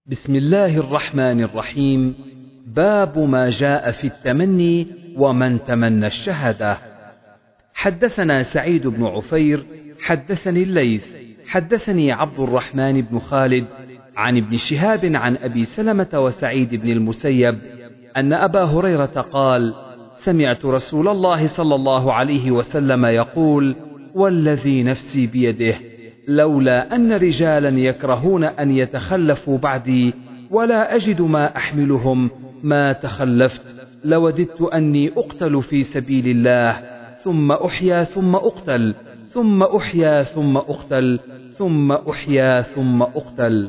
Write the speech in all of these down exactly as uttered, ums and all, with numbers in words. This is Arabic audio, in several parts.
بسم الله الرحمن الرحيم. باب ما جاء في التمني ومن تمنى الشهادة. حدثنا سعيد بن عفير حدثني الليث حدثني عبد الرحمن بن خالد عن ابن شهاب عن أبي سلمة وسعيد بن المسيب أن أبا هريرة قال: سمعت رسول الله صلى الله عليه وسلم يقول: والذي نفسي بيده لولا أن رجالا يكرهون أن يتخلفوا بعدي ولا أجد ما أحملهم ما تخلفت لوددت أني أقتل في سبيل الله ثم أحيا ثم أقتل ثم أحيا ثم أقتل ثم أحيا ثم أقتل.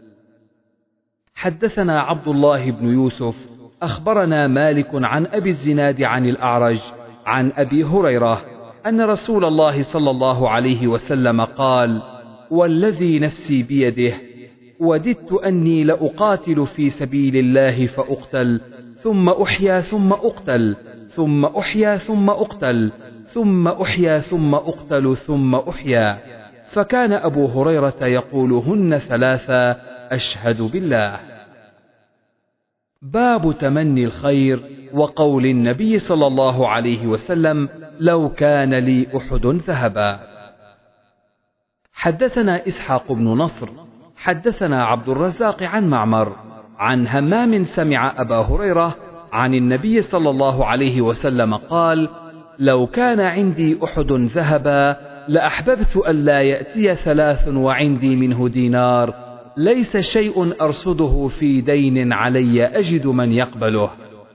حدثنا عبد الله بن يوسف أخبرنا مالك عن أبي الزناد عن الأعرج عن أبي هريرة أن رسول الله صلى الله عليه وسلم قال: والذي نفسي بيده وددت أني لأقاتل في سبيل الله فأقتل ثم أحيا ثم أقتل ثم أحيا ثم أقتل ثم أحيا ثم أقتل ثم أحيا. فكان أبو هريرة يقولهن ثلاثا أشهد بالله. باب تمني الخير وقول النبي صلى الله عليه وسلم: لو كان لي أحد ذهبا. حدثنا إسحاق بن نصر حدثنا عبد الرزاق عن معمر عن همام سمع أبا هريرة عن النبي صلى الله عليه وسلم قال: لو كان عندي أحد ذهبا لأحببت ألا يأتي ثلاث وعندي منه دينار ليس شيء أرصده في دين علي أجد من يقبله.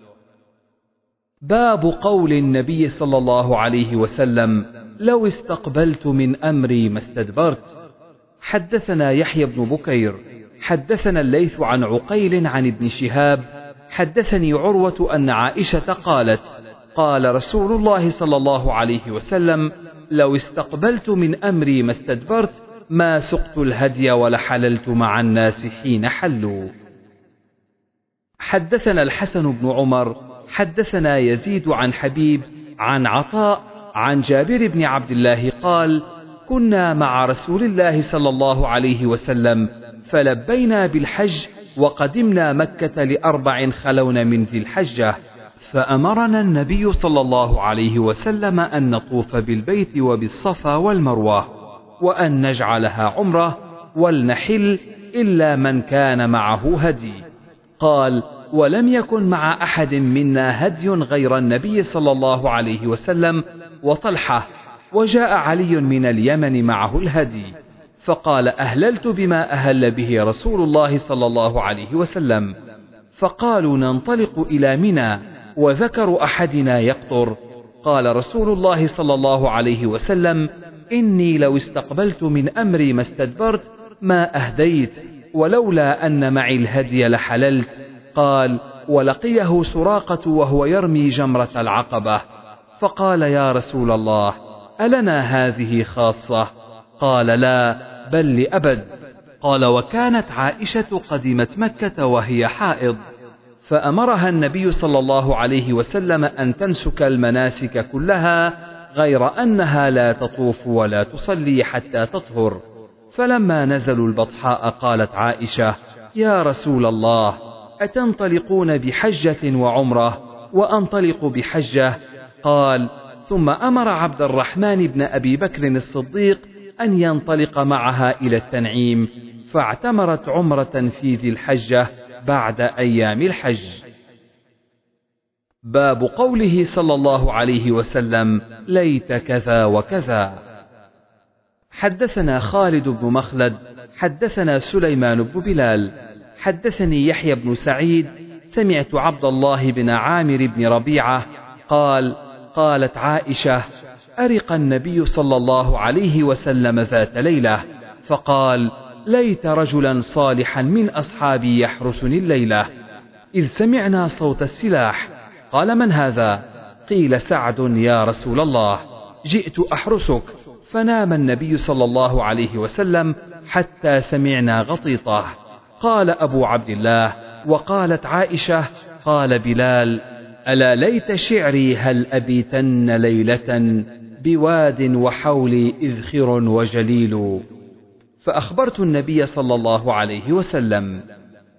باب قول النبي صلى الله عليه وسلم: لو استقبلت من أمري ما استدبرت. حدثنا يحيى بن بكير حدثنا الليث عن عقيل عن ابن شهاب حدثني عروة أن عائشة قالت: قال رسول الله صلى الله عليه وسلم: لو استقبلت من أمري ما استدبرت ما سقت الهدي ولحللت مع الناس حين حلوا. حدثنا الحسن بن عمر حدثنا يزيد عن حبيب عن عطاء عن جابر بن عبد الله قال: كنا مع رسول الله صلى الله عليه وسلم فلبينا بالحج وقدمنا مكة لأربع خلون من ذي الحجة، فأمرنا النبي صلى الله عليه وسلم أن نطوف بالبيت وبالصفا والمروة وأن نجعلها عمرة ولنحل إلا من كان معه هدي. قال: ولم يكن مع أحد منا هدي غير النبي صلى الله عليه وسلم وطلحة، وجاء علي من اليمن معه الهدي، فقال: أهللت بما أهل به رسول الله صلى الله عليه وسلم. فقالوا: ننطلق إلى منى وذكر أحدنا يقطر. قال رسول الله صلى الله عليه وسلم: إني لو استقبلت من أمري ما استدبرت ما أهديت ولولا أن معي الهدي لحللت. قال: ولقيه سراقة وهو يرمي جمرة العقبة، فقال: يا رسول الله، ألنا هذه خاصة؟ قال: لا، بل لأبد. قال: وكانت عائشة قدمت مكة وهي حائض، فأمرها النبي صلى الله عليه وسلم أن تنسك المناسك كلها غير أنها لا تطوف ولا تصلي حتى تطهر. فلما نزلوا البطحاء قالت عائشة: يا رسول الله، أتنطلقون بحجة وعمرة وأنطلق بحجة؟ قال: ثم أمر عبد الرحمن بن أبي بكر الصديق أن ينطلق معها إلى التنعيم، فاعتمرت عمرة في ذي الحجة بعد أيام الحج. باب قوله صلى الله عليه وسلم: ليت كذا وكذا. حدثنا خالد بن مخلد حدثنا سليمان بن بلال حدثني يحيى بن سعيد سمعت عبد الله بن عامر بن ربيعة قال: قالت عائشة: أرق النبي صلى الله عليه وسلم ذات ليلة، فقال: ليت رجلا صالحا من أصحابي يحرسني الليلة، إذ سمعنا صوت السلاح. قال: من هذا؟ قيل: سعد يا رسول الله، جئت أحرسك. فنام النبي صلى الله عليه وسلم حتى سمعنا غطيطه. قال أبو عبد الله: وقالت عائشة: قال بلال: ألا ليت شعري هل أبيتن ليلة بواد وحولي إذخر وجليل. فأخبرت النبي صلى الله عليه وسلم،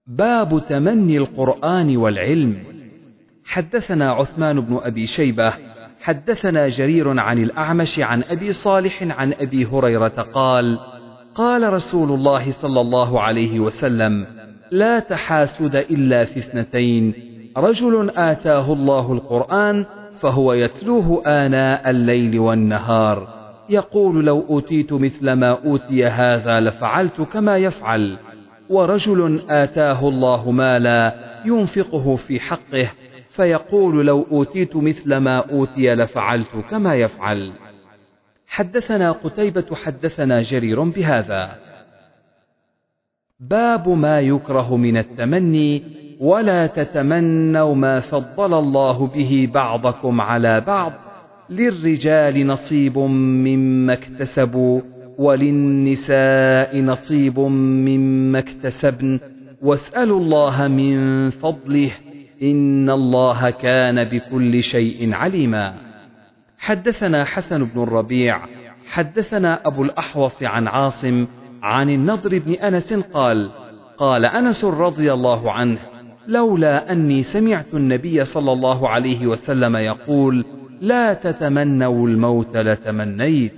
باب تمني القرآن والعلم. حدثنا عثمان بن أبي شيبة حدثنا جرير عن الأعمش عن أبي صالح عن أبي هريرة قال قال رسول الله صلى الله عليه وسلم لا تحاسد إلا في اثنتين: رجل آتاه الله القرآن فهو يتلوه آناء الليل والنهار يقول لو أوتيت مثل ما أوتي هذا لفعلت كما يفعل، ورجل آتاه الله مالا ينفقه في حقه فيقول لو أوتيت مثل ما أوتي لفعلت كما يفعل. حدثنا قتيبة حدثنا جرير بهذا. باب ما يكره من التمني: ولا تتمنوا ما فضل الله به بعضكم على بعض، للرجال نصيب مما اكتسبوا وللنساء نصيب مما اكتسبن واسألوا الله من فضله إن الله كان بكل شيء عليما. حدثنا حسن بن الربيع حدثنا أبو الأحوص عن عاصم عن النضر بن أنس قال قال أنس رضي الله عنه لولا أني سمعت النبي صلى الله عليه وسلم يقول لا تتمنوا الموت لتمنيت.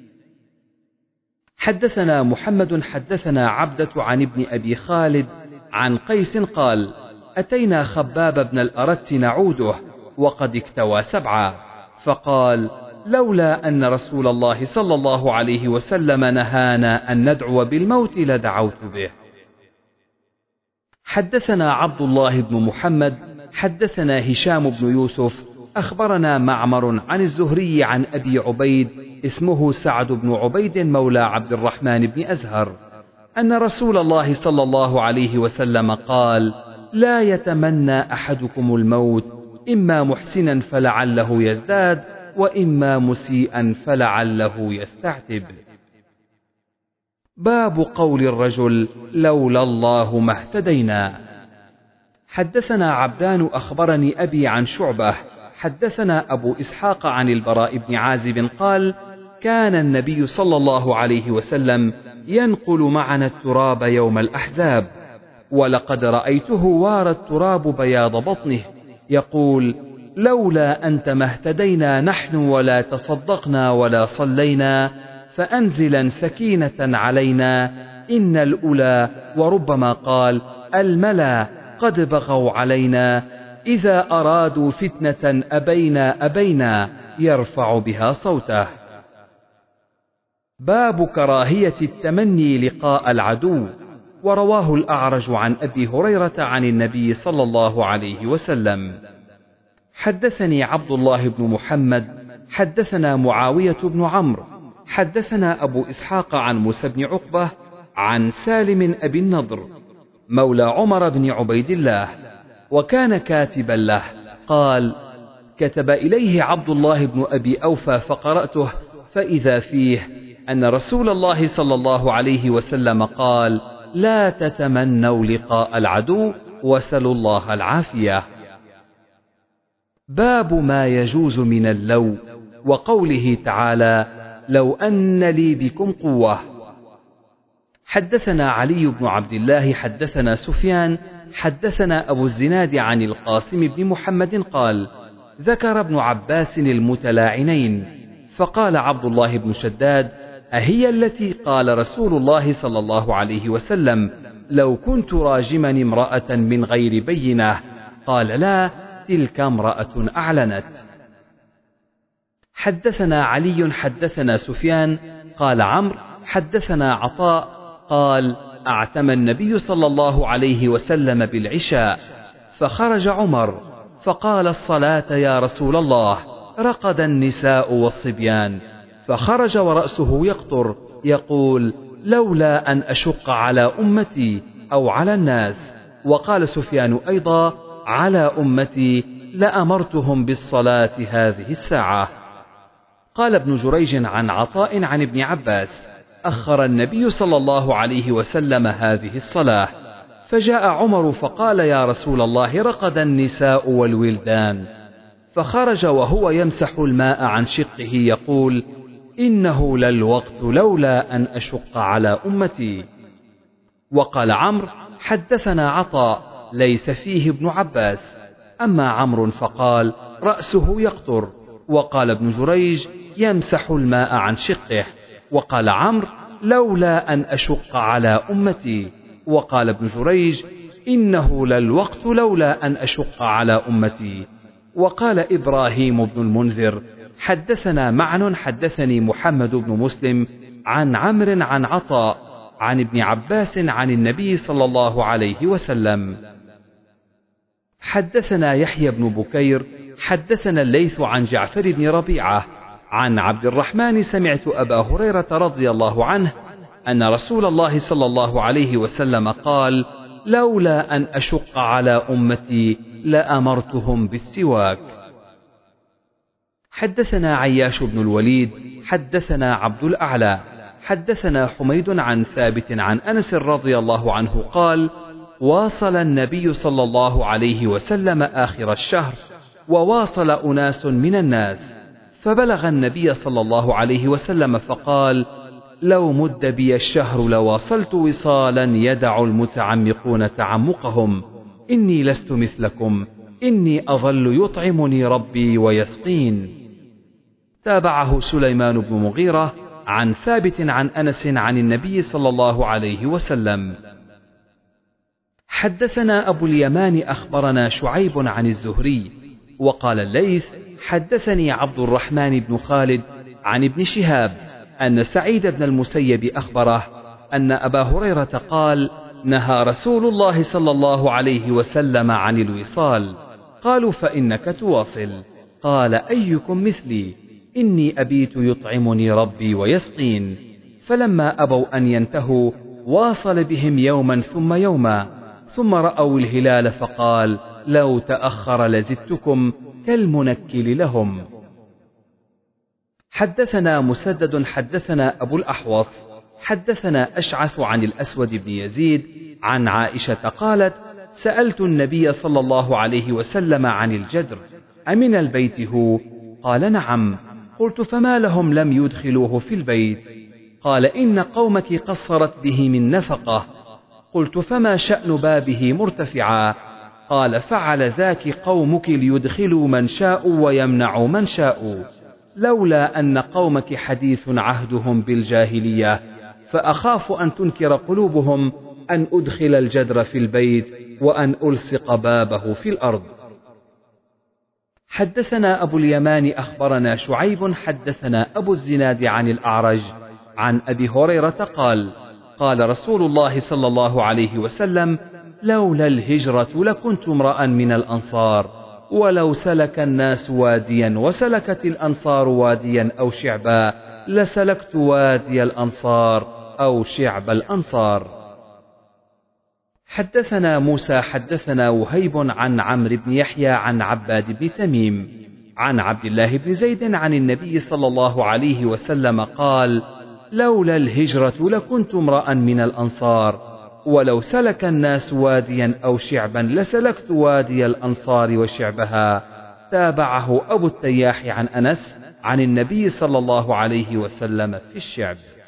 حدثنا محمد حدثنا عبدة عن ابن أبي خالد عن قيس قال أتينا خباب بن الأرت نعوده وقد اكتوى سبعا، فقال لولا أن رسول الله صلى الله عليه وسلم نهانا أن ندعو بالموت لدعوت به. حدثنا عبد الله بن محمد حدثنا هشام بن يوسف أخبرنا معمر عن الزهري عن أبي عبيد اسمه سعد بن عبيد مولى عبد الرحمن بن أزهر أن رسول الله صلى الله عليه وسلم قال لا يتمنى أحدكم الموت إما محسنا فلعله يزداد وإما مسيئا فلعله يستعتب. باب قول الرجل لولا الله ما اهتدينا. حدثنا عبدان أخبرني أبي عن شعبة حدثنا أبو إسحاق عن البراء بن عازب قال كان النبي صلى الله عليه وسلم ينقل معنا التراب يوم الأحزاب، ولقد رأيته وارى التراب بياض بطنه يقول لولا أنت ما اهتدينا نحن ولا تصدقنا ولا صلينا، فأنزلا سكينة علينا إن الأولى، وربما قال الملا قد بغوا علينا إذا أرادوا فتنة أبينا أبينا يرفع بها صوته. باب كراهية التمني لقاء العدو. ورواه الأعرج عن أبي هريرة عن النبي صلى الله عليه وسلم. حدثني عبد الله بن محمد حدثنا معاوية بن عمرو حدثنا أبو إسحاق عن موسى بن عقبة عن سالم أبي النضر مولى عمر بن عبيد الله وكان كاتبا له قال كتب إليه عبد الله بن أبي أوفى فقرأته فإذا فيه أن رسول الله صلى الله عليه وسلم قال لا تتمنوا لقاء العدو وسلوا الله العافية. باب ما يجوز من اللو وقوله تعالى لو أن لي بكم قوة. حدثنا علي بن عبد الله حدثنا سفيان حدثنا أبو الزناد عن القاسم بن محمد قال ذكر ابن عباس المتلاعنين فقال عبد الله بن شداد أهي التي قال رسول الله صلى الله عليه وسلم لو كنت راجما امرأة من غير بينة؟ قال لا، تلك امرأة أعلنت. حدثنا علي حدثنا سفيان قال عمرو حدثنا عطاء قال أعتم النبي صلى الله عليه وسلم بالعشاء فخرج عمر فقال الصلاة يا رسول الله، رقد النساء والصبيان، فخرج ورأسه يقطر يقول لولا أن أشق على أمتي أو على الناس. وقال سفيان أيضا على أمتي لأمرتهم بالصلاة هذه الساعة. قال ابن جريج عن عطاء عن ابن عباس أخر النبي صلى الله عليه وسلم هذه الصلاة، فجاء عمر فقال يا رسول الله رقد النساء والولدان، فخرج وهو يمسح الماء عن شقه يقول إنه للوقت لولا أن أشق على أمتي. وقال عمرو حدثنا عطاء ليس فيه ابن عباس. أما عمرو فقال رأسه يقطر. وقال ابن جريج يمسح الماء عن شقه. وقال عمرو لولا أن أشق على أمتي. وقال ابن جريج إنه للوقت لولا أن أشق على أمتي. وقال إبراهيم بن المنذر حدثنا معن حدثني محمد بن مسلم عن عمرو عن عطاء عن ابن عباس عن النبي صلى الله عليه وسلم. حدثنا يحيى بن بكير حدثنا الليث عن جعفر بن ربيعة عن عبد الرحمن سمعت أبا هريرة رضي الله عنه أن رسول الله صلى الله عليه وسلم قال لولا أن أشق على أمتي لأمرتهم بالسواك. حدثنا عياش بن الوليد حدثنا عبد الأعلى حدثنا حميد عن ثابت عن أنس رضي الله عنه قال واصل النبي صلى الله عليه وسلم آخر الشهر وواصل أناس من الناس، فبلغ النبي صلى الله عليه وسلم فقال لو مد بي الشهر لواصلت وصالا يدع المتعمقون تعمقهم، إني لست مثلكم، إني أظل يطعمني ربي ويسقين. تابعه سليمان بن مغيرة عن ثابت عن أنس عن النبي صلى الله عليه وسلم. حدثنا أبو اليمان أخبرنا شعيب عن الزهري وقال الليث حدثني عبد الرحمن بن خالد عن ابن شهاب أن سعيد بن المسيب أخبره أن أبا هريرة قال نهى رسول الله صلى الله عليه وسلم عن الوصال. قالوا فإنك تواصل. قال أيكم مثلي، إني أبيت يطعمني ربي ويسقين. فلما أبوا أن ينتهوا واصل بهم يوما ثم يوما، ثم رأوا الهلال فقال لو تأخر لزدتكم كالمنكل لهم. حدثنا مسدد حدثنا أبو الأحوص حدثنا أشعث عن الأسود بن يزيد عن عائشة قالت سألت النبي صلى الله عليه وسلم عن الجدر أمن البيت هو؟ قال نعم. قلت فما لهم لم يدخلوه في البيت؟ قال إن قومك قصرت به من نفقة. قلت فما شأن بابه مرتفعا؟ قال فعل ذاك قومك ليدخلوا من شاءوا ويمنعوا من شاءوا، لولا أن قومك حديث عهدهم بالجاهلية، فأخاف أن تنكر قلوبهم أن أدخل الجدر في البيت وأن ألصق بابه في الأرض. حدثنا أبو اليمان أخبرنا شعيب حدثنا أبو الزناد عن الأعرج عن أبي هريرة قال قال رسول الله صلى الله عليه وسلم لولا الهجرة لكنت امرأ من الأنصار، ولو سلك الناس واديا وسلكت الأنصار واديا أو شعبا لسلكت وادي الأنصار أو شعب الأنصار. حدثنا موسى حدثنا وهيب عن عمرو بن يحيى عن عباد بن تميم عن عبد الله بن زيد عن النبي صلى الله عليه وسلم قال لولا الهجرة لكنت امرأ من الأنصار، ولو سلك الناس واديا أو شعبا لسلكت وادي الأنصار وشعبها. تابعه أبو التياح عن أنس عن النبي صلى الله عليه وسلم في الشعب.